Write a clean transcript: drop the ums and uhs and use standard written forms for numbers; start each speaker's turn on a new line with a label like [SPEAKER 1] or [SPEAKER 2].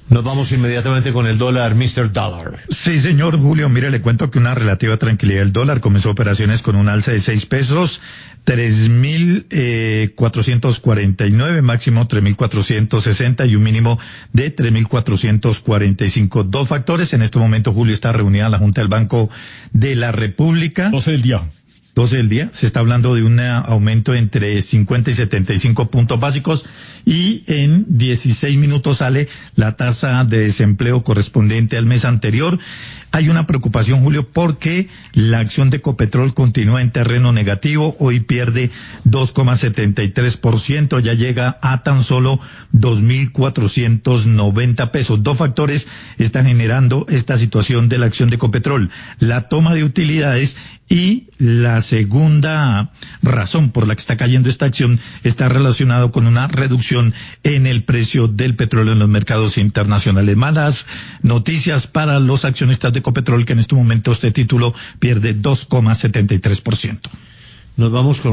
[SPEAKER 1] Nos vamos inmediatamente con el dólar, Mr. Dollar.
[SPEAKER 2] Sí, señor Julio, mire, le cuento que una relativa tranquilidad del dólar comenzó operaciones con un alza de 6 pesos, 3.449, máximo 3.460 y un mínimo de 3.445. Dos factores. En este momento, Julio, está reunida la Junta del Banco de la República.
[SPEAKER 3] 12 del día.
[SPEAKER 2] 12 del día. Se está hablando de un aumento entre 50 y 75 puntos básicos y en 16 minutos sale la tasa de desempleo correspondiente al mes anterior. Hay una preocupación, Julio, porque la acción de Ecopetrol continúa en terreno negativo. Hoy pierde 2,73%, ya llega a tan solo 2.490 pesos. Dos factores están generando esta situación de la acción de Ecopetrol: la toma de utilidades, y la segunda razón por la que está cayendo esta acción está relacionado con una reducción en el precio del petróleo en los mercados internacionales. Malas noticias para los accionistas de Ecopetrol, que en este momento este título pierde 2,73%.
[SPEAKER 1] Nos vamos con